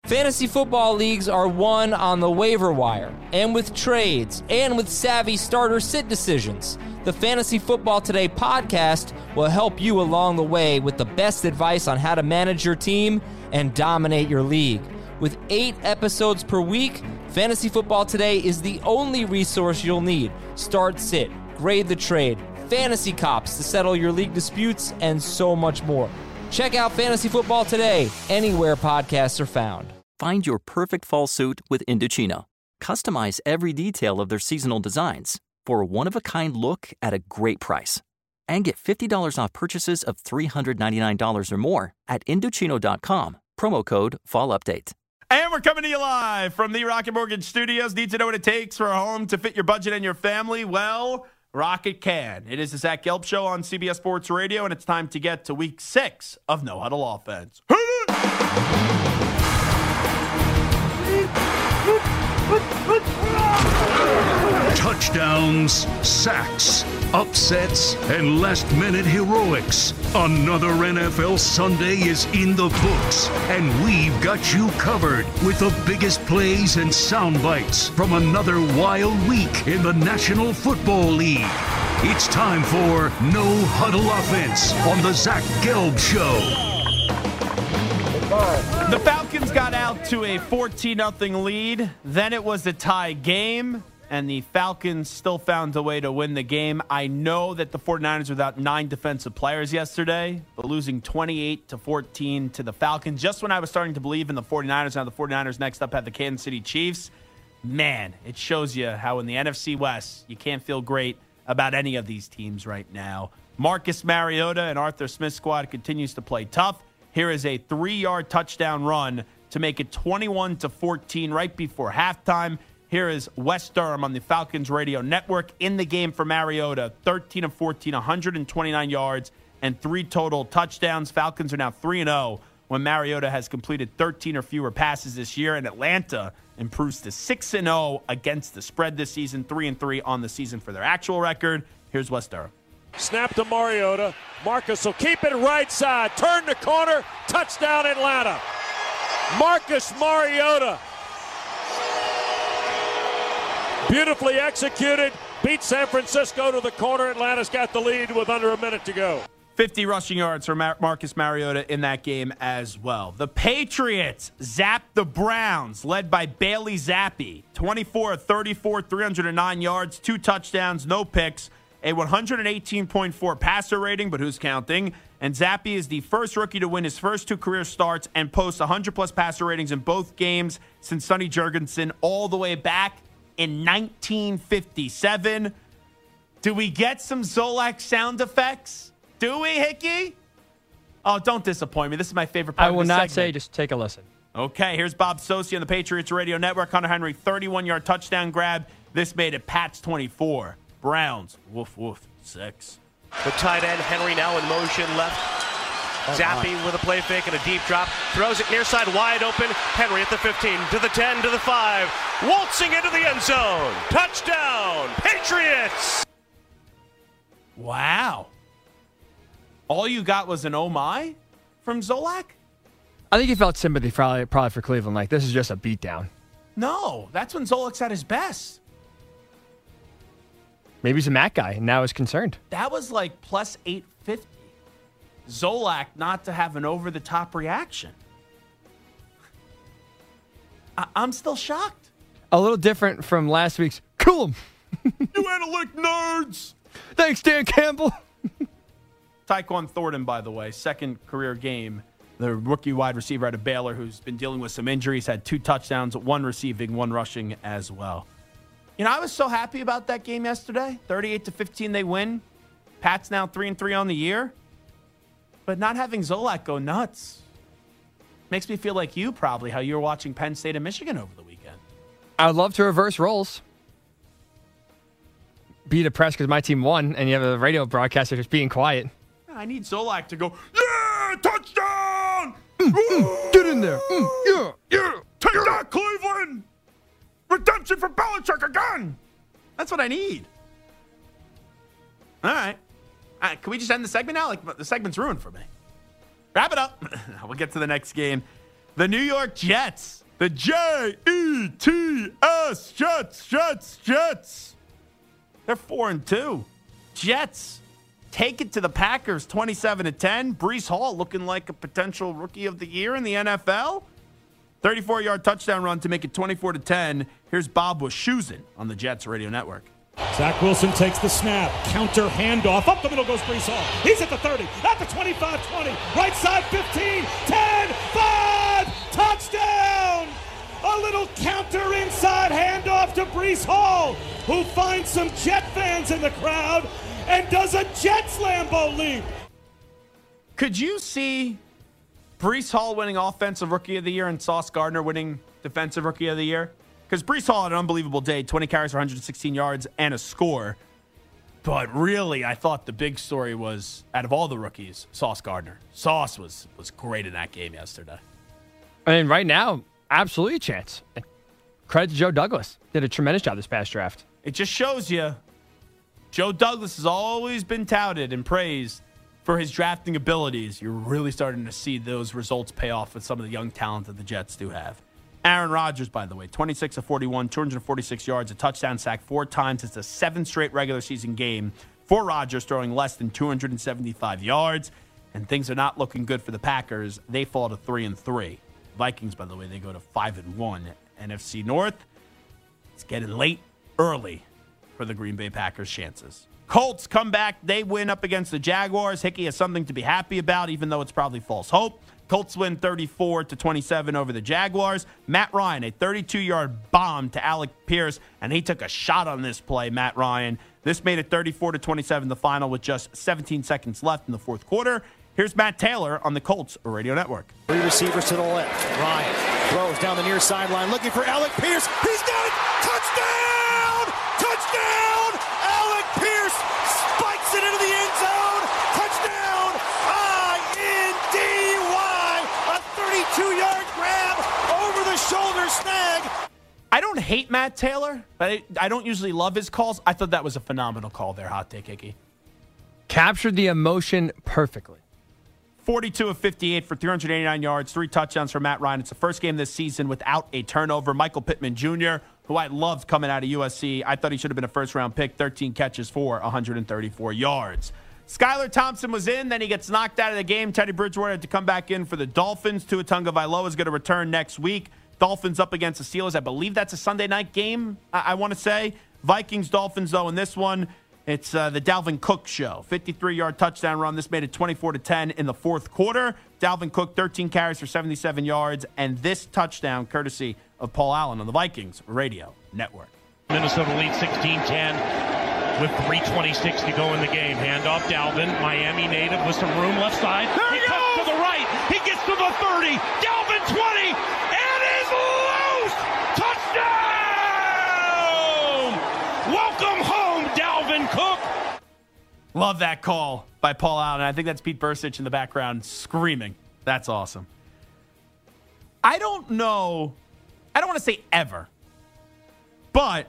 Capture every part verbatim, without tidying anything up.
Fantasy football leagues are won on the waiver wire, and with trades, and with savvy starter sit decisions. The Fantasy Football Today podcast will help you along the way with the best advice on how to manage your team and dominate your league. With eight episodes per week, Fantasy Football Today is the only resource you'll need. Start sit, grade the trade, fantasy cops to settle your league disputes, and so much more. Check out Fantasy Football Today anywhere podcasts are found. Find your perfect fall suit with Indochino. Customize every detail of their seasonal designs for a one-of-a-kind look at a great price. And get fifty dollars off purchases of three hundred ninety-nine dollars or more at Indochino dot com. Promo code FALLUPDATE. And we're coming to you live from the Rocket Mortgage Studios. Need to know what it takes for a home to fit your budget and your family? Well, Rocket can. It is the Zach Gelb Show on C B S Sports Radio, and it's time to get to week six of No Huddle Offense. Touchdowns, sacks, upsets, and last-minute heroics. Another N F L Sunday is in the books, and we've got you covered with the biggest plays and sound bites from another wild week in the National Football League. It's time for No Huddle Offense on the Zach Gelb Show. The Falcons got out to a fourteen nothing lead. Then it was a tie game, and the Falcons still found a way to win the game. I know that the 49ers were without nine defensive players yesterday, but losing twenty-eight to fourteen to the Falcons, just when I was starting to believe in the 49ers. Now the 49ers next up have the Kansas City Chiefs. Man, it shows you how in the N F C West, you can't feel great about any of these teams right now. Marcus Mariota and Arthur Smith's squad continues to play tough. Here is a three-yard touchdown run to make it twenty-one to fourteen right before halftime. Here is Wes Durham on the Falcons radio network in the game for Mariota. thirteen of fourteen, one hundred twenty-nine yards, and three total touchdowns. Falcons are now three and oh when Mariota has completed thirteen or fewer passes this year, and Atlanta improves to six and oh against the spread this season, three and three on the season for their actual record. Here's Wes Durham. Snap to Mariota. Marcus will keep it right side. Turn the corner. Touchdown Atlanta. Marcus Mariota. Beautifully executed. Beat San Francisco to the corner. Atlanta's got the lead with under a minute to go. fifty rushing yards for Mar- Marcus Mariota in that game as well. The Patriots zapped the Browns, led by Bailey Zappi. twenty-four of thirty-four, three hundred nine yards, two touchdowns, no picks. A one eighteen point four passer rating, but who's counting? And Zappi is the first rookie to win his first two career starts and post one hundred plus passer ratings in both games since Sonny Jurgensen all the way back in nineteen fifty-seven. Do we get some Zolak sound effects? Do we, Hickey? Oh, don't disappoint me. This is my favorite part I will of the not segment. say, just take a listen. Okay, here's Bob Sosi on the Patriots Radio Network. Hunter Henry, thirty-one-yard touchdown grab. This made it Pats twenty-four. Browns, woof, woof, six. The tight end, Henry now in motion left. Oh, Zappi my. with a play fake and a deep drop. Throws it near side wide open. Henry at the fifteen, to the ten, to the five. Waltzing into the end zone. Touchdown, Patriots! Wow. All you got was an oh my from Zolak? I think he felt sympathy probably, probably for Cleveland. Like, this is just a beatdown. No, that's when Zolak's at his best. Maybe he's a Mac guy, and now is concerned. That was like plus eight fifty. Zolak not to have an over-the-top reaction. I- I'm still shocked. A little different from last week's, cool him. You analytic nerds. Thanks, Dan Campbell. Tyquan Thornton, by the way, second career game. The rookie wide receiver out of Baylor who's been dealing with some injuries, had two touchdowns, one receiving, one rushing as well. You know, I was so happy about that game yesterday. thirty-eight to fifteen, they win. Pats now three and three on the year. But not having Zolak go nuts makes me feel like you probably, how you were watching Penn State and Michigan over the weekend. I would love to reverse roles. Be depressed because my team won, and you have a radio broadcaster just being quiet. I need Zolak to go, yeah, touchdown! Mm, mm, get in there. Mm, yeah, yeah. Take that, Cleveland! Redemption for Belichick again! That's what I need. All right. All right. Can we just end the segment now? Like, the segment's ruined for me. Wrap it up. We'll get to the next game. The New York Jets. The J E T S. Jets, Jets, Jets. They're four and two. Jets take it to the Packers twenty-seven to ten. Breece Hall looking like a potential rookie of the year in the N F L. thirty-four-yard touchdown run to make it twenty-four to ten. Here's Bob Wischusen on the Jets Radio Network. Zach Wilson takes the snap. Counter handoff. Up the middle goes Breece Hall. He's at the thirty. At the twenty-five twenty. Right side fifteen. ten. five. Touchdown. A little counter inside handoff to Breece Hall, who finds some Jet fans in the crowd and does a Jets Lambeau leap. Could you see Breece Hall winning Offensive Rookie of the Year and Sauce Gardner winning Defensive Rookie of the Year? Because Breece Hall had an unbelievable day, twenty carries for one hundred sixteen yards and a score. But really, I thought the big story was, out of all the rookies, Sauce Gardner. Sauce was was great in that game yesterday. I mean, right now, absolutely a chance. Credit to Joe Douglas. Did a tremendous job this past draft. It just shows you Joe Douglas has always been touted and praised for his drafting abilities. You're really starting to see those results pay off with some of the young talent that the Jets do have. Aaron Rodgers, by the way, twenty-six of forty-one, two hundred forty-six yards, a touchdown sack four times. It's a seventh straight regular season game for Rodgers, throwing less than two hundred seventy-five yards. And things are not looking good for the Packers. They fall to three and three. Vikings, by the way, they go to five and one. N F C North, it's getting late early for the Green Bay Packers' chances. Colts come back. They win up against the Jaguars. Hickey has something to be happy about, even though it's probably false hope. Colts win thirty-four to twenty-seven over the Jaguars. Matt Ryan, a thirty-two-yard bomb to Alec Pierce, and he took a shot on this play, Matt Ryan. This made it thirty-four to twenty-seven, the final, with just seventeen seconds left in the fourth quarter. Here's Matt Taylor on the Colts Radio Network. Three receivers to the left. Ryan throws down the near sideline, looking for Alec Pierce. He's got it! Touchdown! Touchdown! Alec Pierce spikes it into the end zone. Touchdown! I N D Y! A thirty-two-yard grab over the shoulder snag. I don't hate Matt Taylor, but I, I don't usually love his calls. I thought that was a phenomenal call there, Hot Take Hickey. Captured the emotion perfectly. forty-two of fifty-eight for three hundred eighty-nine yards, three touchdowns for Matt Ryan. It's the first game this season without a turnover. Michael Pittman Junior, who I loved coming out of U S C. I thought he should have been a first-round pick, thirteen catches for one hundred thirty-four yards. Skylar Thompson was in, then he gets knocked out of the game. Teddy Bridgewater had to come back in for the Dolphins. Tua Tagovailoa is going to return next week. Dolphins up against the Steelers. I believe that's a Sunday night game, I, I want to say. Vikings, Dolphins, though, in this one, it's uh, the Dalvin Cook show. fifty-three-yard touchdown run. This made it twenty-four to ten in the fourth quarter. Dalvin Cook, thirteen carries for seventy-seven yards. And this touchdown, courtesy of Paul Allen on the Vikings Radio Network. Minnesota lead sixteen ten with three twenty-six to go in the game. Handoff Dalvin, Miami native with some room left side. There he, he goes! To the right. He gets to the thirty. Dalvin twenty and is loose. Touchdown! Welcome home, Dalvin Cook. Love that call by Paul Allen. I think that's Pete Bursich in the background screaming. That's awesome. I don't know. I don't want to say ever, but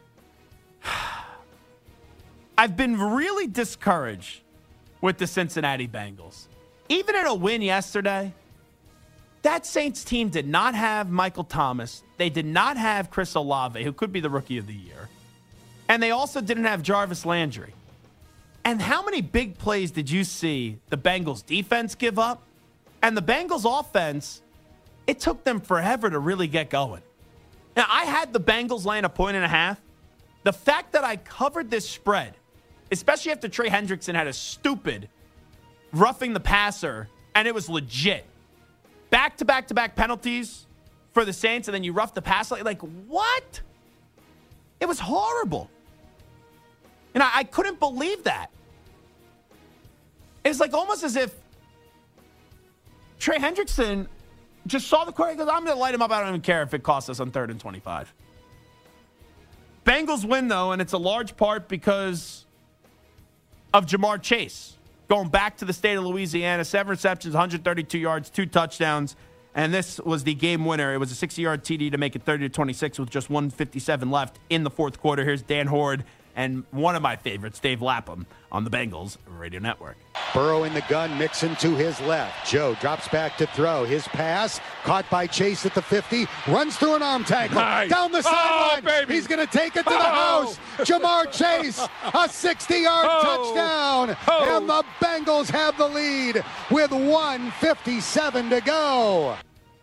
I've been really discouraged with the Cincinnati Bengals. Even in a win yesterday, that Saints team did not have Michael Thomas. They did not have Chris Olave, who could be the Rookie of the Year. And they also didn't have Jarvis Landry. And how many big plays did you see the Bengals defense give up? And the Bengals offense, it took them forever to really get going. Now, I had the Bengals laying a point and a half. The fact that I covered this spread, especially after Trey Hendrickson had a stupid roughing the passer, and it was legit. Back-to-back-to-back penalties for the Saints, and then you rough the passer. Like, what? It was horrible. And I, I couldn't believe that. It's like almost as if Trey Hendrickson just saw the quarterback and goes, I'm going to light him up. I don't even care if it costs us on third and twenty-five. Bengals win, though, and it's a large part because of Jamar Chase. Going back to the state of Louisiana, seven receptions, one hundred thirty-two yards, two touchdowns. And this was the game winner. It was a sixty-yard T D to make it thirty to twenty-six with just one fifty-seven left in the fourth quarter. Here's Dan Horde and one of my favorites, Dave Lapham, on the Bengals Radio Network. Burrow in the gun, Mixon to his left. Joe drops back to throw. His pass caught by Chase at the fifty. Runs through an arm tackle. Nice. Down the sideline. Oh, baby. He's going to take it to the Oh. house. Jamar Chase, a sixty-yard Oh. touchdown. Oh. And the Bengals have the lead with one fifty-seven to go.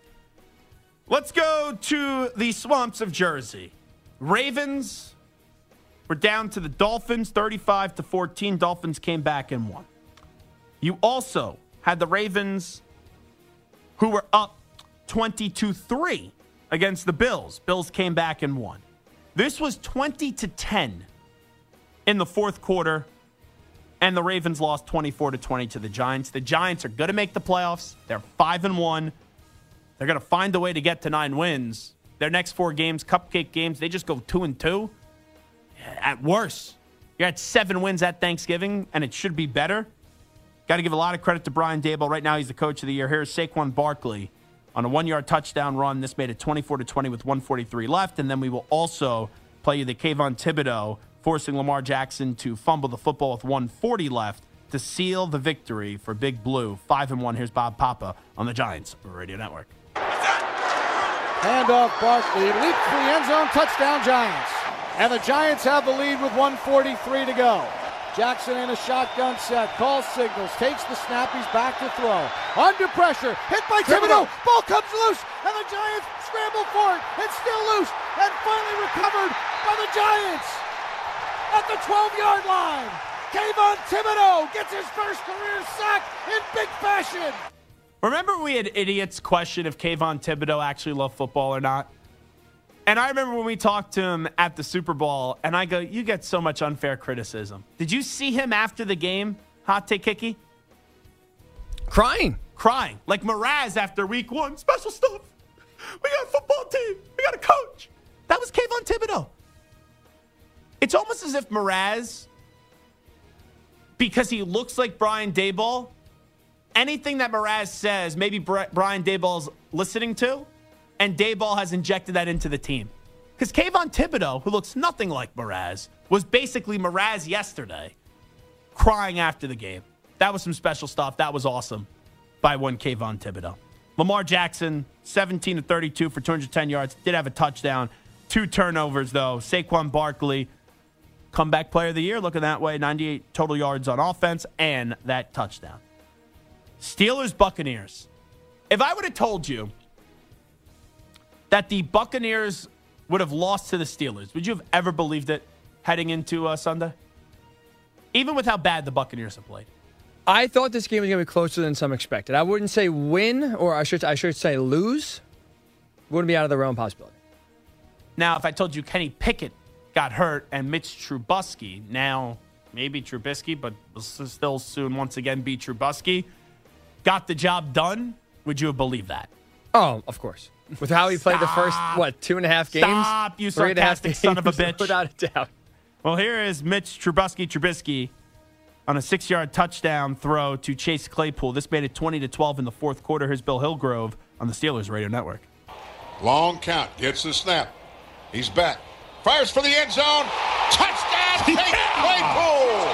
Let's go to the swamps of Jersey. Ravens were down to the Dolphins, thirty-five to fourteen. Dolphins came back and won. You also had the Ravens, who were up twenty to three against the Bills. Bills came back and won. This was twenty to ten in the fourth quarter, and the Ravens lost twenty-four to twenty to the Giants. The Giants are going to make the playoffs. They're five and one. They're going to find a way to get to nine wins. Their next four games, cupcake games, they just go two and two. At worst, you're at seven wins at Thanksgiving, and it should be better. Got to give a lot of credit to Brian Daboll. Right now, he's the coach of the year. Here's Saquon Barkley on a one-yard touchdown run. This made it twenty-four to twenty with one forty-three left, and then we will also play you the Kayvon Thibodeau forcing Lamar Jackson to fumble the football with one forty left to seal the victory for Big Blue. Five and one. Here's Bob Papa on the Giants Radio Network. Handoff Barkley, leap for the end zone, touchdown Giants. And the Giants have the lead with one forty-three to go. Jackson in a shotgun set, calls signals, takes the snap, he's back to throw. Under pressure, hit by Thibodeau, ball comes loose, and the Giants scramble for it. It's still loose, and finally recovered by the Giants at the twelve-yard line. Kayvon Thibodeau gets his first career sack in big fashion. Remember we had idiots question if Kayvon Thibodeau actually loved football or not? And I remember when we talked to him at the Super Bowl, and I go, you get so much unfair criticism. Did you see him after the game, Hot Take Kiki? Crying. Crying. Like Mraz after week one. Special stuff. We got a football team. We got a coach. That was Kayvon Thibodeau. It's almost as if Mraz, because he looks like Brian Daboll, anything that Mraz says, maybe Brian Daboll's listening to, and Daboll has injected that into the team. Because Kayvon Thibodeau, who looks nothing like Mraz, was basically Mraz yesterday, crying after the game. That was some special stuff. That was awesome by one Kayvon Thibodeau. Lamar Jackson, seventeen to thirty-two for two hundred ten yards. Did have a touchdown. Two turnovers, though. Saquon Barkley, comeback player of the year, looking that way. ninety-eight total yards on offense and that touchdown. Steelers, Buccaneers. If I would have told you that the Buccaneers would have lost to the Steelers, would you have ever believed it heading into uh, Sunday? Even with how bad the Buccaneers have played. I thought this game was going to be closer than some expected. I wouldn't say win, or I should I should say lose. Wouldn't be out of the realm possibility. Now, if I told you Kenny Pickett got hurt and Mitch Trubisky, now maybe Trubisky, but will still soon once again be Trubisky, got the job done, would you have believed that? Oh, of course. With how he played Stop. the first, what, two and a half games? Stop, you Three and a half sarcastic son of a bitch. Without a doubt. Well, here is Mitch Trubisky Trubisky on a six-yard touchdown throw to Chase Claypool. This made it twenty to twelve in the fourth quarter. Here's Bill Hillgrove on the Steelers Radio Network. Long count, gets the snap. He's back. Fires for the end zone. Touchdown, Chase Claypool.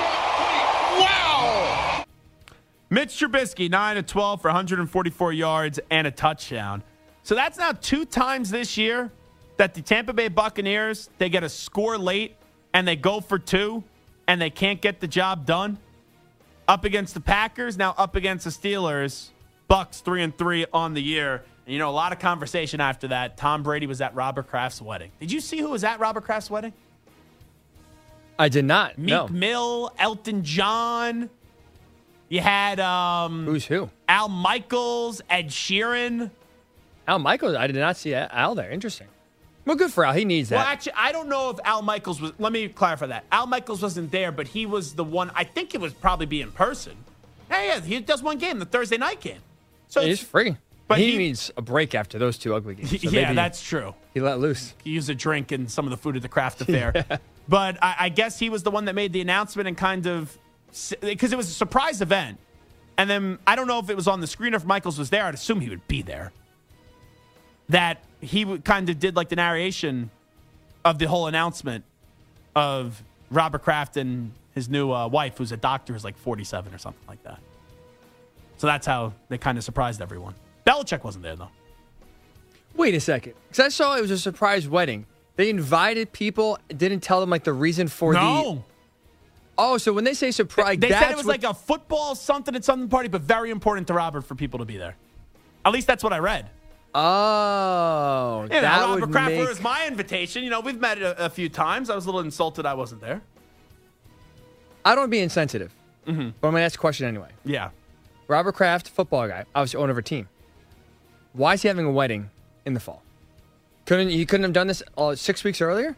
Wow. Mitch Trubisky, nine to twelve for one hundred forty-four yards and a touchdown. So that's now two times this year that the Tampa Bay Buccaneers, they get a score late and they go for two and they can't get the job done. Up against the Packers, now up against the Steelers. Bucks three and three on the year. And, you know, a lot of conversation after that. Tom Brady was at Robert Kraft's wedding. Did you see who was at Robert Kraft's wedding? I did not. Meek no. Mill, Elton John. You had um, Who's who? Al Michaels, Ed Sheeran. Al Michaels, I did not see Al there. Interesting. Well, good for Al. He needs that. Well, actually, I don't know if Al Michaels was. Let me clarify that. Al Michaels wasn't there, but he was the one. I think it was probably be in person. Yeah, yeah, he does one game, the Thursday night game. So He's free. But he, he needs a break after those two ugly games. So yeah, that's true. He let loose. He used a drink and some of the food at the craft affair. yeah. But I, I guess he was the one that made the announcement and kind of, because it was a surprise event. And then I don't know if it was on the screen or if Michaels was there. I'd assume he would be there. That he would kind of did like the narration of the whole announcement of Robert Kraft and His new uh, wife, who's a doctor, is like forty-seven or something like that. So that's how they kind of surprised everyone. Belichick wasn't there, though. Wait a second. Because I saw it was a surprise wedding. They invited people, didn't tell them like the reason for no. the... No. Oh, so when they say surprise, They, they that's said it was what... like a football something and something party, but very important to Robert for people to be there. At least that's what I read. Oh, yeah, that Robert would Kraft make... was my invitation. You know, we've met a, a few times. I was a little insulted I wasn't there. I don't want to be insensitive, mm-hmm. but I'm going to ask a question anyway. Yeah. Robert Kraft, football guy, obviously owner of a team. Why is he having a wedding in the fall? Couldn't He couldn't have done this uh, six weeks earlier?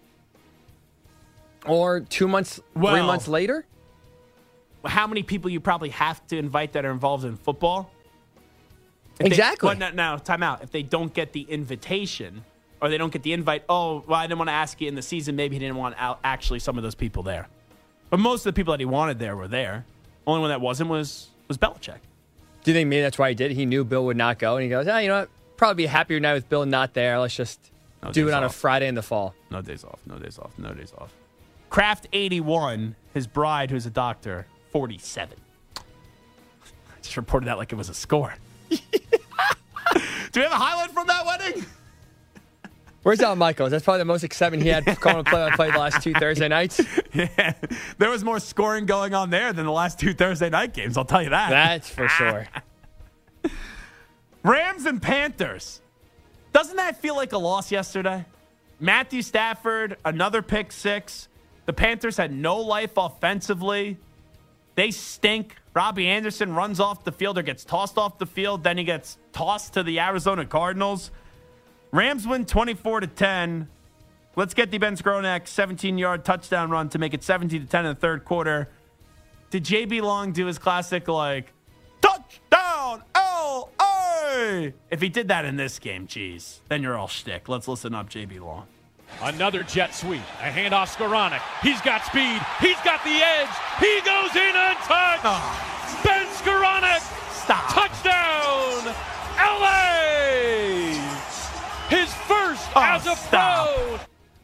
Or two months, well, three months later? How many people you probably have to invite that are involved in football? If exactly. They, well, no, no, time out. If they don't get the invitation or they don't get the invite, oh, well, I didn't want to ask you in the season. Maybe he didn't want out actually some of those people there. But most of the people that he wanted there were there. Only one that wasn't was was Belichick. Do you think maybe that's why he did it? He knew Bill would not go, and he goes, ah, you know what? Probably be a happier night with Bill not there. Let's just no do it on off. a Friday in the fall. No days off. No days off. No days off. Kraft eighty-one. His bride, who's a doctor, forty-seven. I just reported that like it was a score. Do we have a highlight from that wedding? Where's Al Michaels? That's probably the most excitement he had calling play on play the last two Thursday nights. Yeah, there was more scoring going on there than the last two Thursday night games. I'll tell you that. That's for sure. Rams and Panthers. Doesn't that feel like a loss yesterday? Matthew Stafford, another pick six. The Panthers had no life offensively. They stink. Robbie Anderson runs off the field or gets tossed off the field. Then he gets tossed to the Arizona Cardinals. Rams win twenty-four to ten. Let's get the Ben Skronek seventeen-yard touchdown run to make it seventeen to ten in the third quarter. Did J B Long do his classic, like, touchdown, L A? If he did that in this game, geez, then you're all shtick. Let's listen up, J B Long. Another jet sweep. A handoff, Skowronek. He's got speed. He's got the edge. He goes in untouched. Oh. Ben Skowronek. Stop. Touchdown, L A. His first oh, as a stop. pro.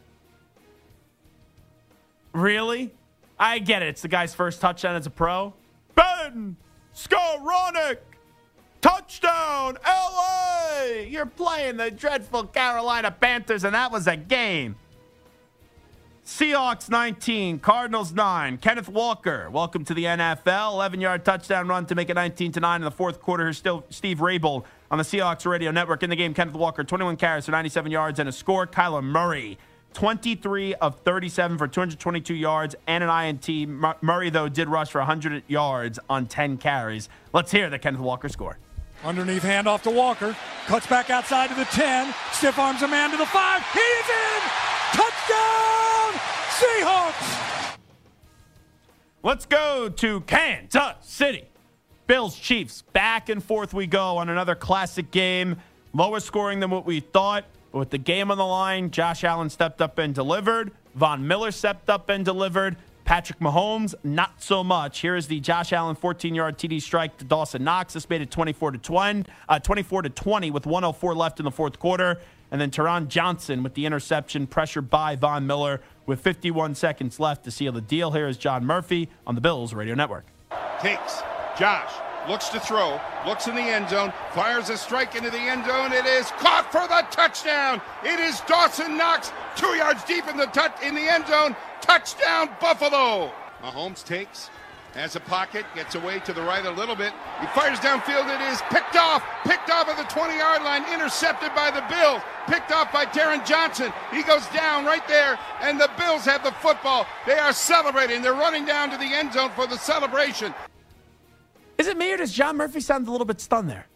Really? I get it. It's the guy's first touchdown as a pro. Ben Skowronek. Touchdown, L A! You're playing the dreadful Carolina Panthers, and that was a game. Seahawks nineteen, Cardinals nine. Kenneth Walker, welcome to the N F L. eleven-yard touchdown run to make it nineteen to nine in the fourth quarter. Here's still Steve Rabel on the Seahawks Radio Network. In the game, Kenneth Walker, twenty-one carries for ninety-seven yards and a score. Kyler Murray, twenty-three of thirty-seven for two hundred twenty-two yards and an I N T. Murray, though, did rush for one hundred yards on ten carries. Let's hear the Kenneth Walker score. Underneath handoff to Walker. Cuts back outside to the ten. Stiff arms a man to the five. He is in! Touchdown! Seahawks! Let's go to Kansas City. Bills, Chiefs. Back and forth we go on another classic game. Lower scoring than what we thought. But with the game on the line, Josh Allen stepped up and delivered. Von Miller stepped up and delivered. Patrick Mahomes, not so much. Here is the Josh Allen fourteen-yard T D strike to Dawson Knox. This made it twenty-four to twenty, uh, twenty-four to twenty with one oh four left in the fourth quarter. And then Teron Johnson with the interception, pressured by Von Miller with fifty-one seconds left to seal the deal. Here is John Murphy on the Bills Radio Network. Takes Josh, looks to throw, looks in the end zone, fires a strike into the end zone. It is caught for the touchdown. It is Dawson Knox, two yards deep in the touch in the end zone. Touchdown, Buffalo. Mahomes takes, has a pocket, gets away to the right a little bit. He fires downfield. It is picked off, picked off at the twenty-yard line, intercepted by the Bills, picked off by Taron Johnson. He goes down right there, and the Bills have the football. They are celebrating. They're running down to the end zone for the celebration. Is it me or does John Murphy sound a little bit stunned there?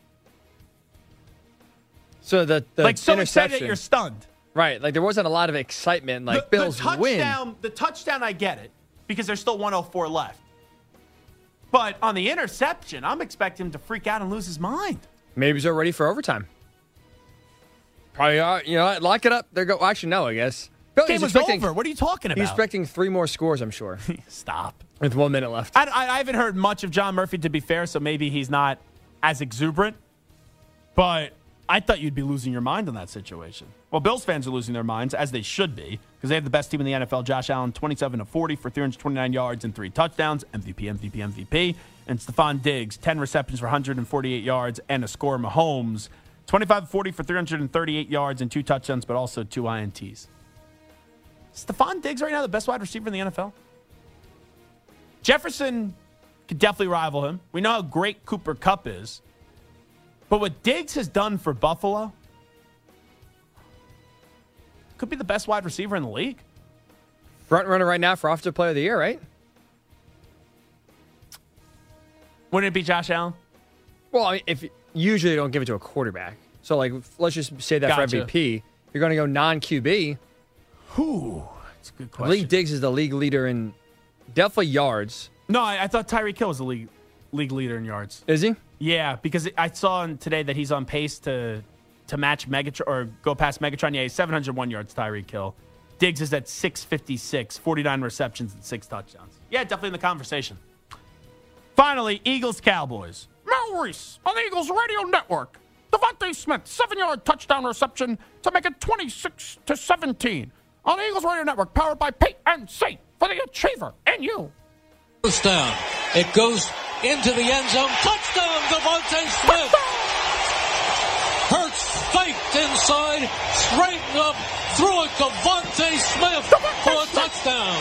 So the, the like so interception, excited that you're stunned. Right, like there wasn't a lot of excitement. Like the, Bills the touchdown, win. The touchdown, I get it because there's still one oh four left. But on the interception, I'm expecting him to freak out and lose his mind. Maybe he's ready for overtime. Probably are. You know, lock it up. There go. Well, actually, no. I guess. The game was over. What are you talking about? He's expecting three more scores. I'm sure. Stop. With one minute left. I, I, I haven't heard much of John Murphy, to be fair, so maybe he's not as exuberant. But I thought you'd be losing your mind on that situation. Well, Bills fans are losing their minds, as they should be, because they have the best team in the N F L. Josh Allen, twenty-seven of forty for three hundred twenty-nine yards and three touchdowns. M V P, M V P, M V P. And Stephon Diggs, ten receptions for one hundred forty-eight yards and a score. Mahomes, twenty-five of forty for three hundred thirty-eight yards and two touchdowns, but also two I N Ts. Stephon Diggs right now the best wide receiver in the N F L? Jefferson could definitely rival him. We know how great Cooper Kupp is. But what Diggs has done for Buffalo could be the best wide receiver in the league. Front runner right now for Offensive Player of the Year, right? Wouldn't it be Josh Allen? Well, I mean, if usually they don't give it to a quarterback. So, like, let's just say that Gotcha. for M V P. You're going to go non-Q B. Whew, that's a good question. I believe Diggs is the league leader in definitely yards. No, I, I thought Tyreek Hill was the league league leader in yards. Is he? Yeah, because I saw today that he's on pace to to match Megatron or go past Megatron. Yeah, he's seven hundred one yards, Tyreek Hill. Diggs is at six fifty-six, forty-nine receptions and six touchdowns. Yeah, definitely in the conversation. Finally, Eagles-Cowboys. Mel Reese on the Eagles radio network. Devontae Smith, seven-yard touchdown reception to make it twenty-six to seventeen. On the Eagles radio network, powered by P N C for the Achiever and you. Goes down. It goes into the end zone. Touchdown, Devontae Smith. Hurts faked inside, straightened up, threw it to Devontae Smith for a touchdown.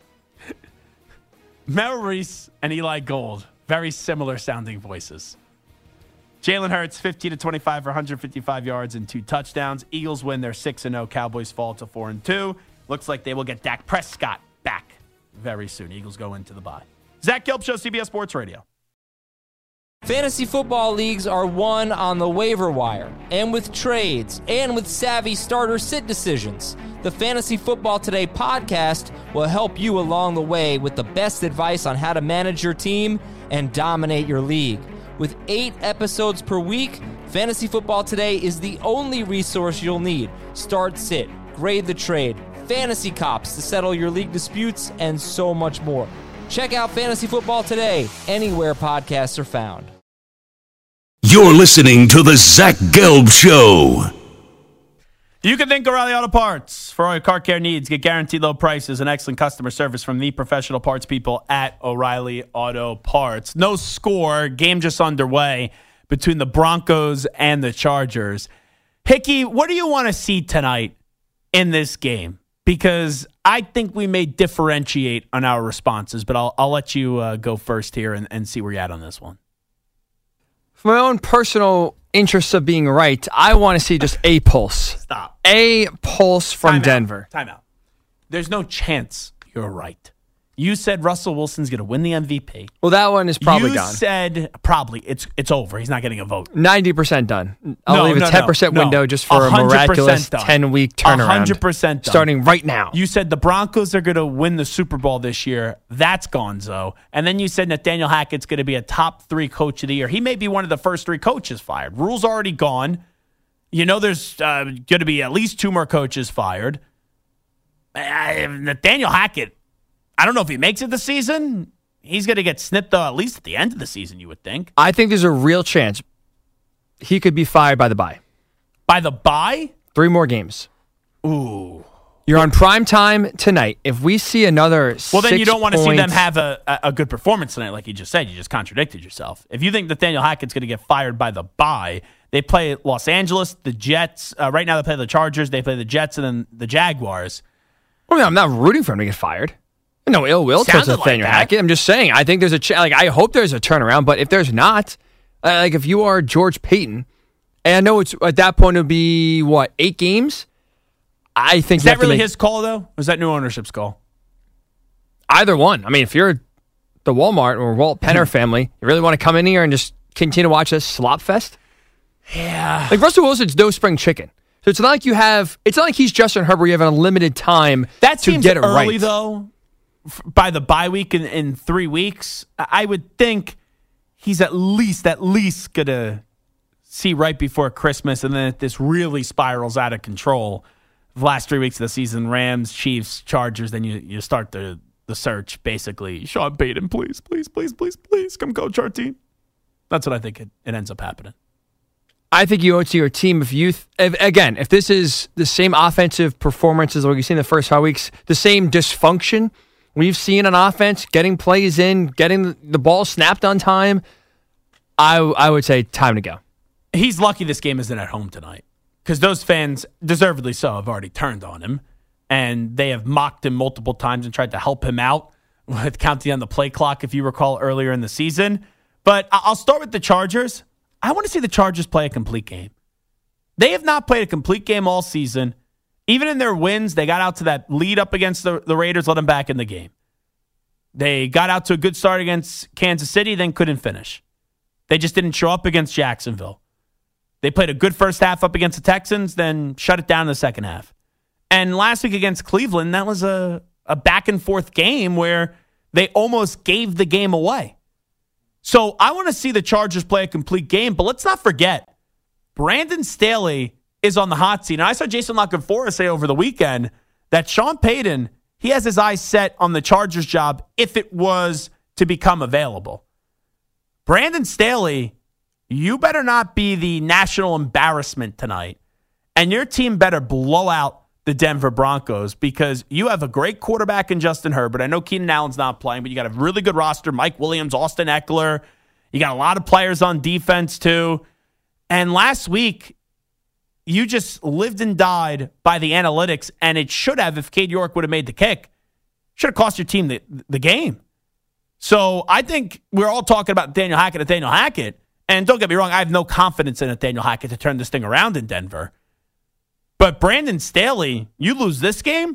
Mel Reese and Eli Gold, very similar sounding voices. Jalen Hurts, fifteen to twenty-five for one hundred fifty-five yards and two touchdowns. Eagles win their six and oh. Cowboys fall to four and two. Looks like they will get Dak Prescott back very soon. Eagles go into the bye. Zach Gilb Show, C B S Sports Radio. Fantasy football leagues are won on the waiver wire, and with trades, and with savvy starter sit decisions. The Fantasy Football Today podcast will help you along the way with the best advice on how to manage your team and dominate your league. With eight episodes per week, Fantasy Football Today is the only resource you'll need. Start sit, grade the trade, fantasy cops to settle your league disputes, and so much more. Check out Fantasy Football Today anywhere podcasts are found. You're listening to the Zach Gelb Show. You can thank O'Reilly Auto Parts for all your car care needs. Get guaranteed low prices and excellent customer service from the professional parts people at O'Reilly Auto Parts. No score. Game just underway between the Broncos and the Chargers. Hickey, what do you want to see tonight in this game? Because I think we may differentiate on our responses, but I'll I'll let you uh, go first here and, and see where you're at on this one. For my own personal interest of being right, I want to see just a pulse. Stop. A pulse from Time Denver. Out. Time out. There's no chance you're right. You said Russell Wilson's going to win the M V P. Well, that one is probably you gone. You said probably. It's it's over. He's not getting a vote. ninety percent done. I'll no, leave no, a ten percent no, window no. just for a miraculous ten-week turnaround. one hundred percent done. Starting right now. You said the Broncos are going to win the Super Bowl this year. That's gonzo. And then you said Nathaniel Hackett's going to be a top three coach of the year. He may be one of the first three coaches fired. Rule's already gone. You know there's uh, going to be at least two more coaches fired. Uh, Nathaniel Hackett, I don't know if he makes it this season. He's going to get snipped, though, at least at the end of the season, you would think. I think there's a real chance he could be fired by the bye. By the bye? Three more games. Ooh. You're on prime time tonight. If we see another Well, then you don't want to see them points- have a, a, a good performance tonight, like you just said. You just contradicted yourself. If you think Nathaniel Hackett's going to get fired by the bye, they play Los Angeles, the Jets. Uh, right now they play the Chargers. They play the Jets and then the Jaguars. Well, I'm not rooting for him to get fired. No ill will towards Sounded Nathaniel like that. Hackett. I'm just saying. I think there's a ch- like. I hope there's a turnaround, but if there's not, uh, like if you are George Payton, and I know it's at that point it would be what eight games. I think Is you that have to really make- his call, though? Or is that new ownership's call? Either one. I mean, if you're the Walmart or Walt Penner family, you really want to come in here and just continue to watch this slop fest? Yeah. Like Russell Wilson's no spring chicken. So it's not like you have. It's not like he's Justin Herbert. You have an unlimited time That to seems get it early, right. though. F- By the bye week in, in three weeks, I I would think he's at least at least gonna see right before Christmas, and then if this really spirals out of control, the last three weeks of the season, Rams, Chiefs, Chargers, then you you start the the search basically. Sean Payton, please, please, please, please, please, come coach our team. That's what I think it, it ends up happening. I think you owe it to your team if you, th- if, again, if this is the same offensive performances like you've seen the first five weeks, the same dysfunction we've seen on offense, getting plays in, getting the ball snapped on time, I, I would say time to go. He's lucky this game isn't at home tonight because those fans, deservedly so, have already turned on him, and they have mocked him multiple times and tried to help him out with counting on the play clock, if you recall, earlier in the season. But I'll start with the Chargers. I want to see the Chargers play a complete game. They have not played a complete game all season. Even in their wins, they got out to that lead up against the, the Raiders, let them back in the game. They got out to a good start against Kansas City, then couldn't finish. They just didn't show up against Jacksonville. They played a good first half up against the Texans, then shut it down in the second half. And last week against Cleveland, that was a, a back and forth game where they almost gave the game away. So I want to see the Chargers play a complete game, but let's not forget, Brandon Staley is on the hot seat. And I saw Jason La Canfora say over the weekend that Sean Payton, he has his eyes set on the Chargers job if it was to become available. Brandon Staley, you better not be the national embarrassment tonight. And your team better blow out the Denver Broncos because you have a great quarterback in Justin Herbert. I know Keenan Allen's not playing, but you got a really good roster. Mike Williams, Austin Eckler. You got a lot of players on defense too. And last week, you just lived and died by the analytics, and it should have, if Cade York would have made the kick, should have cost your team the, the game. So I think we're all talking about Nathaniel Hackett, Nathaniel Hackett. And don't get me wrong, I have no confidence in Nathaniel Hackett to turn this thing around in Denver. But Brandon Staley, you lose this game,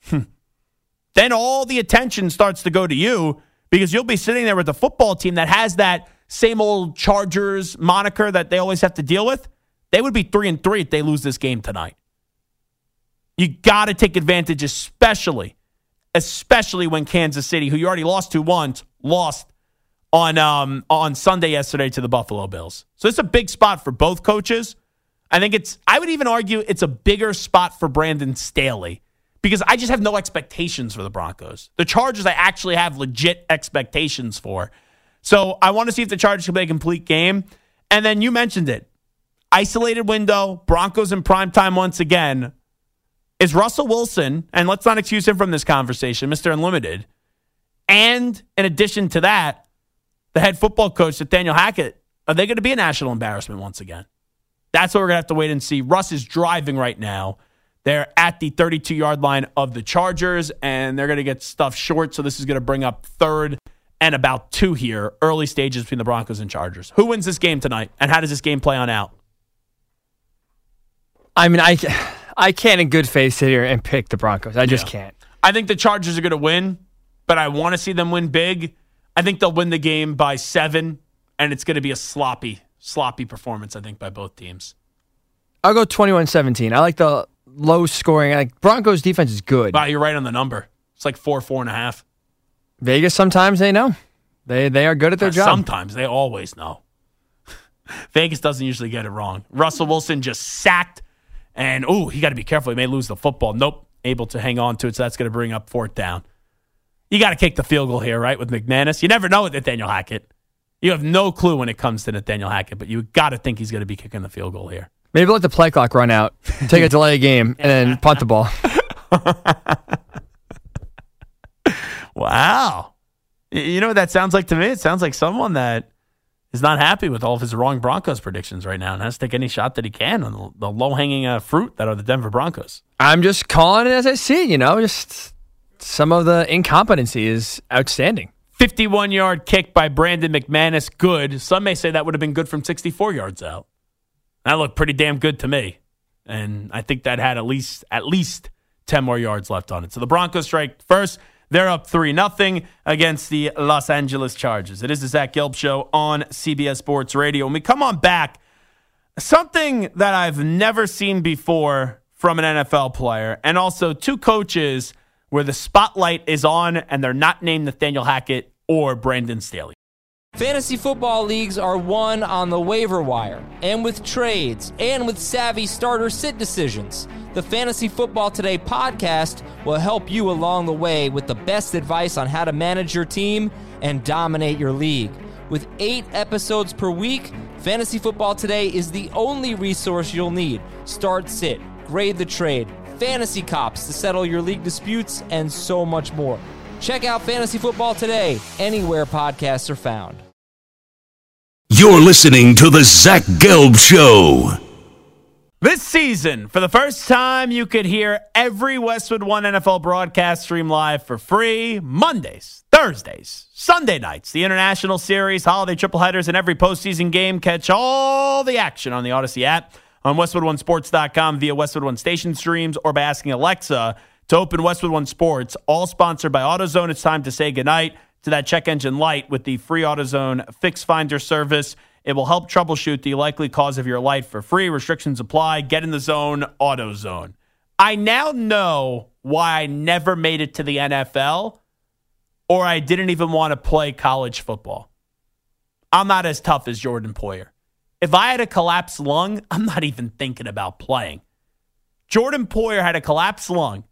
then all the attention starts to go to you because you'll be sitting there with a football team that has that same old Chargers moniker that they always have to deal with. They would be three and three if they lose this game tonight. You got to take advantage, especially, especially when Kansas City, who you already lost to once, lost on um, on Sunday yesterday to the Buffalo Bills. So it's a big spot for both coaches. I think it's, I would even argue it's a bigger spot for Brandon Staley because I just have no expectations for the Broncos. The Chargers I actually have legit expectations for. So I want to see if the Chargers can play a complete game. And then you mentioned it. Isolated window, Broncos in primetime once again. Is Russell Wilson, and let's not excuse him from this conversation, Mister Unlimited, and in addition to that, the head football coach, Nathaniel Hackett, are they going to be a national embarrassment once again? That's what we're going to have to wait and see. Russ is driving right now. They're at the thirty-two-yard line of the Chargers, and they're going to get stuff short, so this is going to bring up third and about two here, early stages between the Broncos and Chargers. Who wins this game tonight, and how does this game play on out? I mean, I, I can't in good faith sit here and pick the Broncos. I just yeah. can't. I think the Chargers are going to win, but I want to see them win big. I think they'll win the game by seven, and it's going to be a sloppy Sloppy performance, I think, by both teams. I'll go twenty-one seventeen. I like the low scoring. Like Broncos defense is good. Wow, you're right on the number. It's like four, four and a half. Vegas, sometimes they know. They they are good at their uh, job. Sometimes. They always know. Vegas doesn't usually get it wrong. Russell Wilson just sacked, and, ooh, he got to be careful. He may lose the football. Nope, able to hang on to it, so that's going to bring up fourth down. You got to kick the field goal here, right, with McManus. You never know with Nathaniel Hackett. You have no clue when it comes to Nathaniel Hackett, but you got to think he's going to be kicking the field goal here. Maybe let the play clock run out, take a delay game, and then punt the ball. Wow. You know what that sounds like to me? It sounds like someone that is not happy with all of his wrong Broncos predictions right now and has to take any shot that he can on the, the low-hanging uh, fruit that are the Denver Broncos. I'm just calling it as I see it, you know, just some of the incompetency is outstanding. fifty-one-yard kick by Brandon McManus. Good. Some may say that would have been good from sixty-four yards out. That looked pretty damn good to me. And I think that had at least at least ten more yards left on it. So the Broncos strike first. They're up three nothing against the Los Angeles Chargers. It is the Zach Gelb Show on C B S Sports Radio. When we come on back, something that I've never seen before from an N F L player, and also two coaches where the spotlight is on and they're not named Nathaniel Hackett or Brandon Staley. Fantasy football leagues are won on the waiver wire, and with trades, and with savvy starter sit decisions. The Fantasy Football Today podcast will help you along the way with the best advice on how to manage your team and dominate your league. With eight episodes per week, Fantasy Football Today is the only resource you'll need. Start Sit, Grade the Trade, Fantasy Cops to settle your league disputes, and so much more. Check out Fantasy Football Today anywhere podcasts are found. You're listening to the Zach Gelb Show. This season, for the first time, you could hear every Westwood One N F L broadcast stream live for free Mondays, Thursdays, Sunday nights, the International Series, holiday triple headers, and every postseason game. Catch all the action on the Odyssey app, on Westwood One Sports dot com via Westwood One station streams, or by asking Alexa to open Westwood One Sports, all sponsored by AutoZone. It's time to say goodnight to that check engine light with the free AutoZone Fix Finder service. It will help troubleshoot the likely cause of your light for free. Restrictions apply. Get in the zone, AutoZone. I now know why I never made it to the N F L, or I didn't even want to play college football. I'm not as tough as Jordan Poyer. If I had a collapsed lung, I'm not even thinking about playing. Jordan Poyer had a collapsed lung.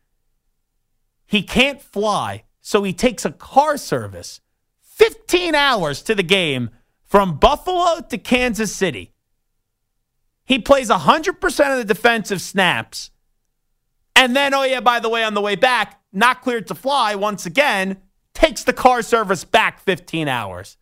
He can't fly, so he takes a car service fifteen hours to the game from Buffalo to Kansas City. He plays one hundred percent of the defensive snaps. And then, oh yeah, by the way, on the way back, not cleared to fly once again, takes the car service back fifteen hours.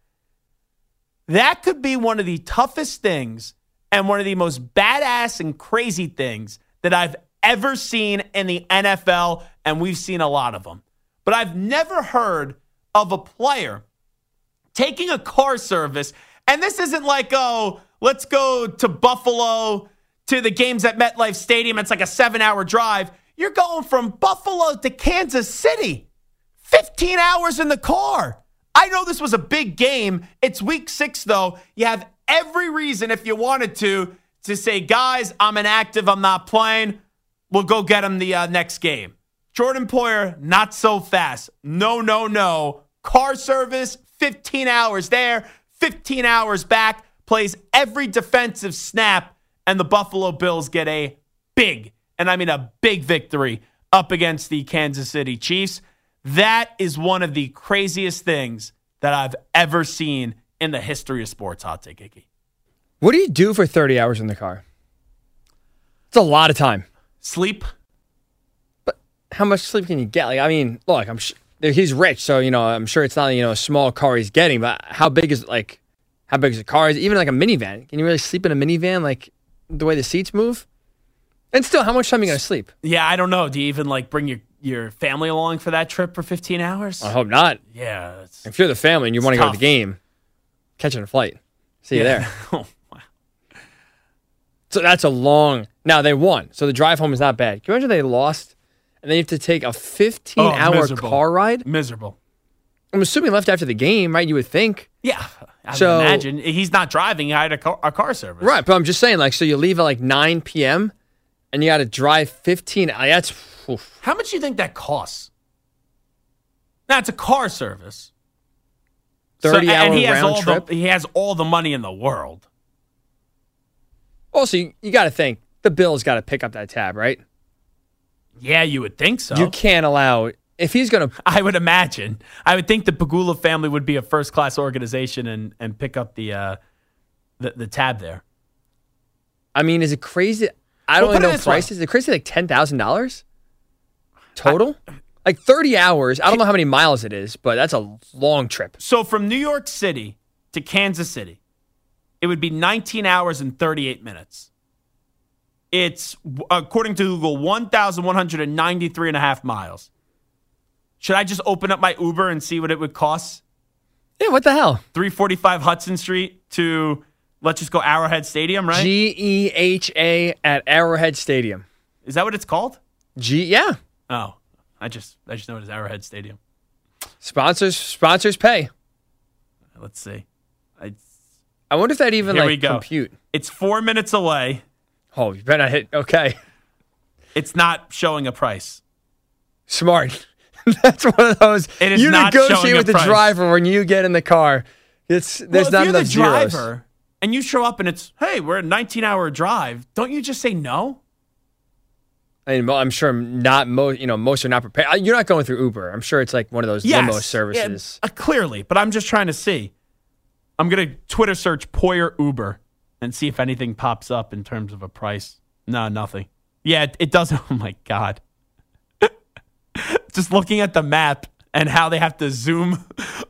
That could be one of the toughest things and one of the most badass and crazy things that I've ever seen in the N F L, and we've seen a lot of them. But I've never heard of a player taking a car service, and this isn't like, oh, let's go to Buffalo to the games at MetLife Stadium. It's like a seven-hour drive. You're going from Buffalo to Kansas City. fifteen hours in the car. I know this was a big game. It's week six, though. You have every reason, if you wanted to, to say, guys, I'm inactive. I'm not playing. We'll go get him the uh, next game. Jordan Poyer, not so fast. No, no, no. Car service, fifteen hours there, fifteen hours back, plays every defensive snap, and the Buffalo Bills get a big, and I mean a big victory up against the Kansas City Chiefs. That is one of the craziest things that I've ever seen in the history of sports. Hot take, Icky. What do you do for thirty hours in the car? It's a lot of time. Sleep. But how much sleep can you get? Like, I mean, look, I'm sh- he's rich, so, you know, I'm sure it's not, you know, a small car he's getting, but how big is, like, how big is the car? Is it even like a minivan? Can you really sleep in a minivan, like, the way the seats move? And still, how much time are you going to sleep? Yeah, I don't know. Do you even, like, bring your, your family along for that trip for fifteen hours? I hope not. Yeah. If you're the family and you want to go to the game, catching a flight. See you yeah. there. Oh, wow. So that's a long... Now, they won, so the drive home is not bad. Can you imagine they lost, and then you have to take a fifteen-hour oh, car ride? Miserable. I'm assuming left after the game, right? You would think. Yeah, I so, would imagine. He's not driving. He had a car, a car service. Right, but I'm just saying, like, so you leave at like nine p.m., and you got to drive fifteen... That's... Oof. How much do you think that costs? That's a car service. thirty-hour so, round all trip? The, he has all the money in the world. Also, you, you got to think, the Bills got to pick up that tab, right? Yeah, you would think so. You can't allow... If he's going to... I would imagine. I would think the Pagula family would be a first-class organization and, and pick up the, uh, the the tab there. I mean, is it crazy? I don't well, really know prices. Is it crazy like ten thousand dollars total? I, like thirty hours. I don't know how many miles it is, but that's a long trip. So from New York City to Kansas City, it would be nineteen hours and thirty-eight minutes. It's, according to Google, one thousand one hundred ninety-three and a half miles. Should I just open up my Uber and see what it would cost? Yeah, what the hell? three forty-five Hudson Street to, let's just go Arrowhead Stadium, right? G E H A at Arrowhead Stadium. Is that what it's called? G, yeah. Oh, I just I just know it is Arrowhead Stadium. Sponsors sponsors pay. Let's see. I, I wonder if that even Here like we go. compute. It's four minutes away. Oh, you better not hit. Okay. It's not showing a price. Smart. That's one of those. It is you not negotiate with the price. driver when you get in the car. It's there's well, not if you're enough the driver zeros. and you show up and it's, hey, we're a nineteen-hour drive. Don't you just say no? I mean, I'm sure not most. You know, most are not prepared. You're not going through Uber. I'm sure it's like one of those Yes, limo services. Yeah, uh, clearly, but I'm just trying to see. I'm going to Twitter search Poyer Uber and see if anything pops up in terms of a price. No, nothing. Yeah, it, it doesn't. Oh, my God. Just looking at the map and how they have to zoom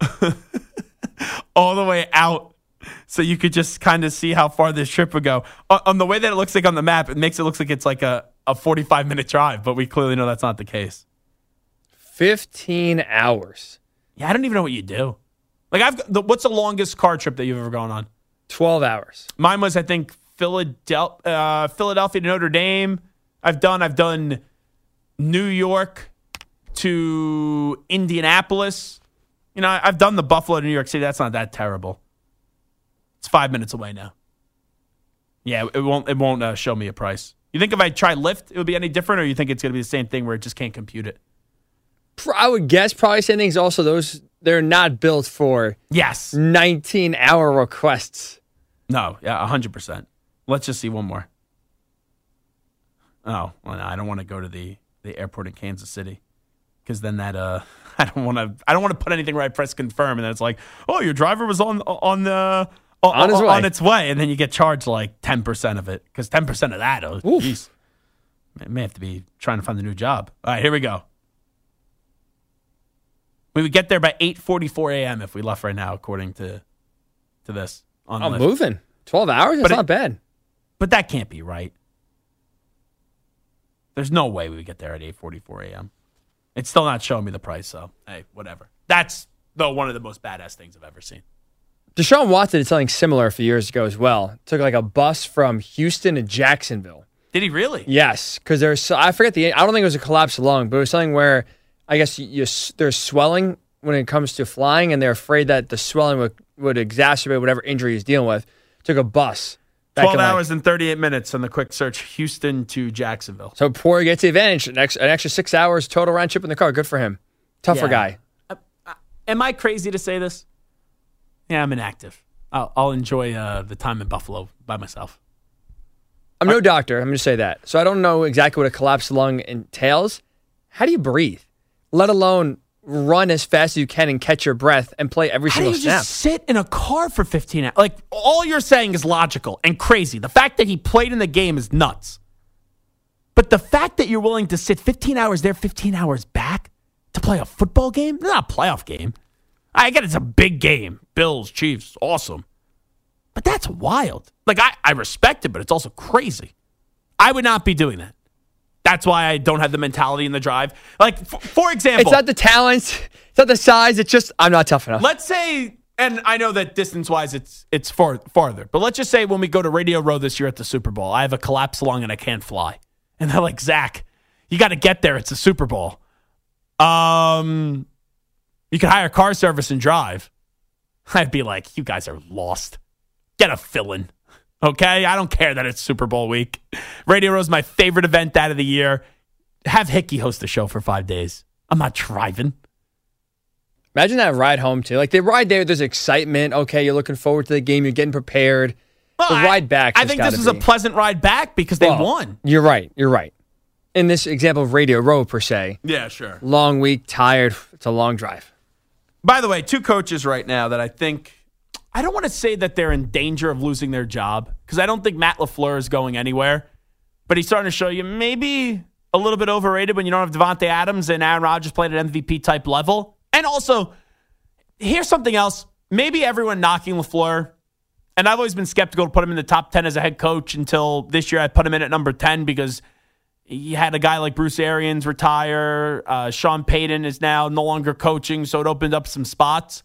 all the way out so you could just kind of see how far this trip would go. On, on the way that it looks like on the map, it makes it look like it's like a, a forty-five minute drive, but we clearly know that's not the case. fifteen hours. Yeah, I don't even know what you do. Like, I've the, what's the longest car trip that you've ever gone on? twelve hours. Mine was, I think, Philadelphia, uh, Philadelphia to Notre Dame. I've done, I've done New York to Indianapolis. You know, I've done the Buffalo to New York City. That's not that terrible. It's five minutes away now. Yeah, it won't. It won't uh, show me a price. You think if I try Lyft, it would be any different, or you think it's going to be the same thing where it just can't compute it? I would guess probably same things. Also, those they're not built for yes nineteen hour requests. No, yeah, a hundred percent. Let's just see one more. Oh, well, no, I don't want to go to the, the airport in Kansas City because then that uh, I don't want to. I don't want to put anything where I press confirm and then it's like, oh, your driver was on on the on, on, his on, way. on its way, and then you get charged like ten percent of it because ten percent of that, oh, geez, I may have to be trying to find a new job. All right, here we go. We would get there by eight forty-four a.m. if we left right now, according to to this. On I'm Lyft. moving. twelve hours? That's But it- not bad. But that can't be right. There's no way we would get there at eight forty-four a.m. It's still not showing me the price, so hey, whatever. That's, though, one of the most badass things I've ever seen. Deshaun Watson did something similar a few years ago as well. Took like a bus from Houston to Jacksonville. Did he really? Yes, because there's, I forget the, I don't think it was a collapsed lung, but it was something where I guess you, you, there's swelling when it comes to flying, and they're afraid that the swelling would, would exacerbate whatever injury he's dealing with. Took a bus. twelve hours and thirty-eight minutes on the quick search, Houston to Jacksonville. So Poyer gets the advantage. An extra, an extra six hours total round trip in the car. Good for him. Tougher Yeah. guy. Uh, uh, am I crazy to say this? Yeah, I'm inactive. I'll, I'll enjoy uh, the time in Buffalo by myself. I'm no doctor. I'm going to say that. So I don't know exactly what a collapsed lung entails. How do you breathe? Let alone run as fast as you can and catch your breath and play every How single do you snap. just sit in a car for fifteen hours? Like, all you're saying is logical and crazy. The fact that he played in the game is nuts. But the fact that you're willing to sit fifteen hours there, fifteen hours back to play a football game? Not a playoff game. I get it's a big game. Bills, Chiefs, awesome. But that's wild. Like, I, I respect it, but it's also crazy. I would not be doing that. That's why I don't have the mentality in the drive. Like, f- for example. It's not the talent. It's not the size. It's just, I'm not tough enough. Let's say, and I know that distance-wise it's it's far farther, but let's just say when we go to Radio Row this year at the Super Bowl, I have a collapsed lung and I can't fly. And they're like, Zach, you got to get there. It's a Super Bowl. Um, you can hire car service and drive. I'd be like, you guys are lost. Get a fill-in. Okay? I don't care that it's Super Bowl week. Radio Row is my favorite event out of the year. Have Hickey host the show for five days. I'm not driving. Imagine that ride home, too. Like, they ride there, there's excitement. Okay, you're looking forward to the game. You're getting prepared. Well, the I, ride back I has think this gotta was a be- pleasant ride back because they Well, won. You're right. You're right. In this example of Radio Row, per se. Yeah, sure. Long week, tired. It's a long drive. By the way, two coaches right now that I think, I don't want to say that they're in danger of losing their job because I don't think Matt LaFleur is going anywhere, but he's starting to show you maybe a little bit overrated when you don't have Devontae Adams and Aaron Rodgers playing at M V P type level. And also, here's something else. Maybe everyone knocking LaFleur, and I've always been skeptical to put him in the top ten as a head coach until this year I put him in at number ten because you had a guy like Bruce Arians retire. Uh, Sean Payton is now no longer coaching, so it opened up some spots.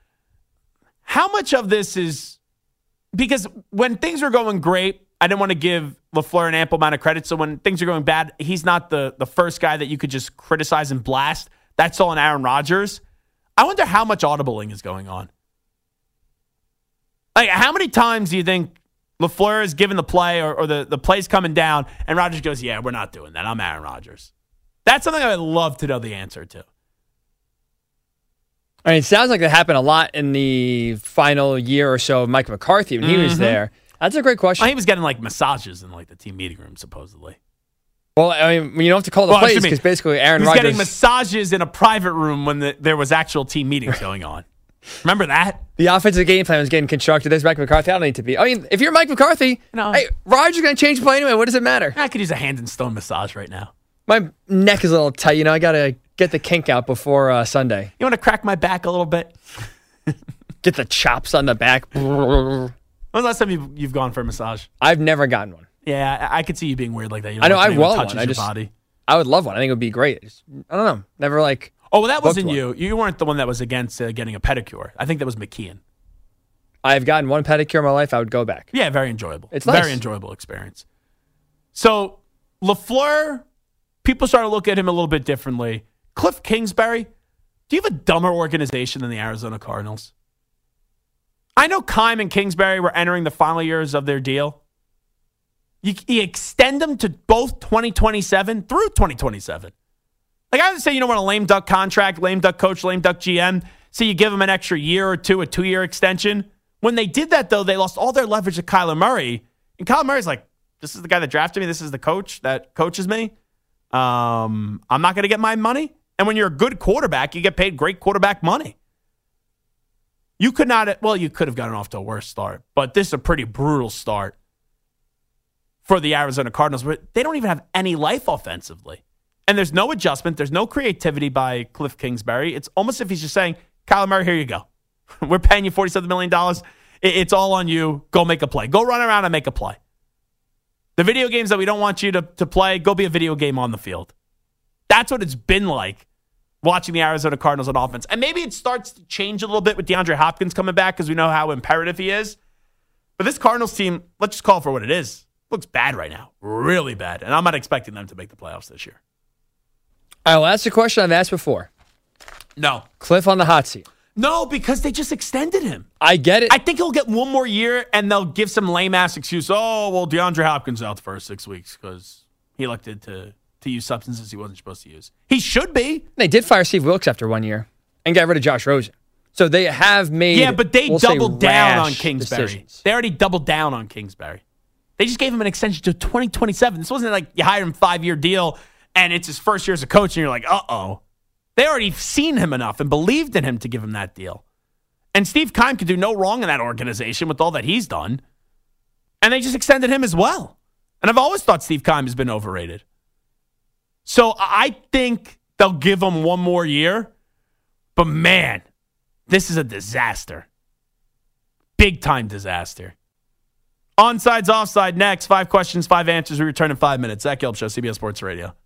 How much of this is because when things are going great, I didn't want to give LaFleur an ample amount of credit. So when things are going bad, he's not the, the first guy that you could just criticize and blast. That's all in Aaron Rodgers. I wonder how much audibling is going on. Like, how many times do you think LaFleur is given the play or, or the, the play's coming down and Rodgers goes, yeah, we're not doing that. I'm Aaron Rodgers. That's something I would love to know the answer to. I mean, it sounds like that happened a lot in the final year or so of Mike McCarthy when he was Mhm. there. That's a great question. Well, he was getting like massages in like the team meeting room, supposedly. Well, I mean, you don't have to call the Well, plays excuse me. because basically Aaron He was Rodgers. getting massages in a private room when the, there was actual team meetings going on. Remember that? The offensive game plan was getting constructed. There's Mike McCarthy. I don't need to be. I mean, if you're Mike McCarthy, No. hey, Rodgers going to change play anyway. What does it matter? I could use a hand and stone massage right now. My neck is a little tight. You know, I got to get the kink out before uh, Sunday. You want to crack my back a little bit? Get the chops on the back. When's the last time you've, you've gone for a massage? I've never gotten one. Yeah, I, I could see you being weird like that. You I know, like I anyone want touches one. I your just, body. I would love one. I think it would be great. Just, I don't know. Never like. Oh, well, that wasn't one. you. You weren't the one that was against uh, getting a pedicure. I think that was McKeon. I've gotten one pedicure in my life. I would go back. Yeah, very enjoyable. It's very nice. enjoyable experience. So LaFleur, people started to look at him a little bit differently. Cliff Kingsbury, do you have a dumber organization than the Arizona Cardinals? I know Keim and Kingsbury were entering the final years of their deal. You, you extend them to both twenty twenty-seven through twenty twenty-seven. Like I would say, you don't want a lame duck contract, lame duck coach, lame duck G M. So you give them an extra year or two, a two-year extension. When they did that, though, they lost all their leverage to Kyler Murray. And Kyler Murray's like, this is the guy that drafted me. This is the coach that coaches me. Um, I'm not going to get my money. And when you're a good quarterback, you get paid great quarterback money. You could not, well, you could have gotten off to a worse start. But this is a pretty brutal start for the Arizona Cardinals. But they don't even have any life offensively. And there's no adjustment. There's no creativity by Cliff Kingsbury. It's almost as if he's just saying, Kyler Murray, here you go. We're paying you forty-seven million dollars. It's all on you. Go make a play. Go run around and make a play. The video games that we don't want you to, to play, go be a video game on the field. That's what it's been like watching the Arizona Cardinals on offense. And maybe it starts to change a little bit with DeAndre Hopkins coming back because we know how imperative he is. But this Cardinals team, let's just call it for what it is, looks bad right now. Really bad. And I'm not expecting them to make the playoffs this year. I will ask the question I've asked before. No. Cliff on the hot seat. No, because they just extended him. I get it. I think he'll get one more year, and they'll give some lame-ass excuse. Oh, well, DeAndre Hopkins out the first six weeks because he elected to, to use substances he wasn't supposed to use. He should be. They did fire Steve Wilkes after one year and got rid of Josh Rosen. So they have made, Yeah, but they we'll doubled say, down on rash Kingsbury. decisions. They already doubled down on Kingsbury. They just gave him an extension to twenty twenty-seven. This wasn't like you hired him five-year deal, and it's his first year as a coach, and you're like, uh-oh. They already seen him enough and believed in him to give him that deal. And Steve Keim could do no wrong in that organization with all that he's done. And they just extended him as well. And I've always thought Steve Keim has been overrated. So I think they'll give him one more year. But man, this is a disaster. Big time disaster. Onsides, offside next. Five questions, five answers. We return in five minutes. Zach Gelb Show, C B S Sports Radio.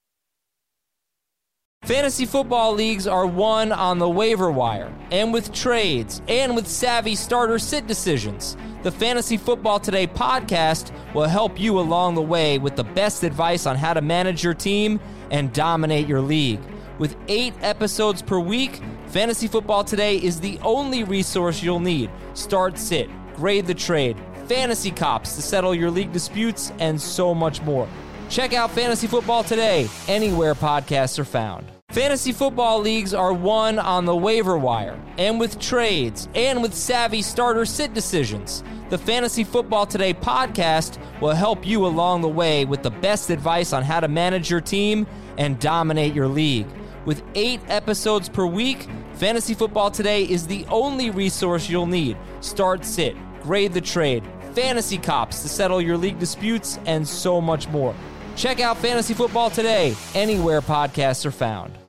Fantasy football leagues are won on the waiver wire, and with trades, and with savvy starter sit decisions. The Fantasy Football Today podcast will help you along the way with the best advice on how to manage your team and dominate your league. With eight episodes per week, Fantasy Football Today is the only resource you'll need. Start, sit, grade the trade, fantasy cops to settle your league disputes, and so much more. Check out Fantasy Football Today anywhere podcasts are found. Fantasy football leagues are won on the waiver wire, and with trades, and with savvy starter sit decisions. The Fantasy Football Today podcast will help you along the way with the best advice on how to manage your team and dominate your league. With eight episodes per week, Fantasy Football Today is the only resource you'll need. Start, sit, grade the trade, fantasy cops to settle your league disputes, and so much more. Check out Fantasy Football Today anywhere podcasts are found.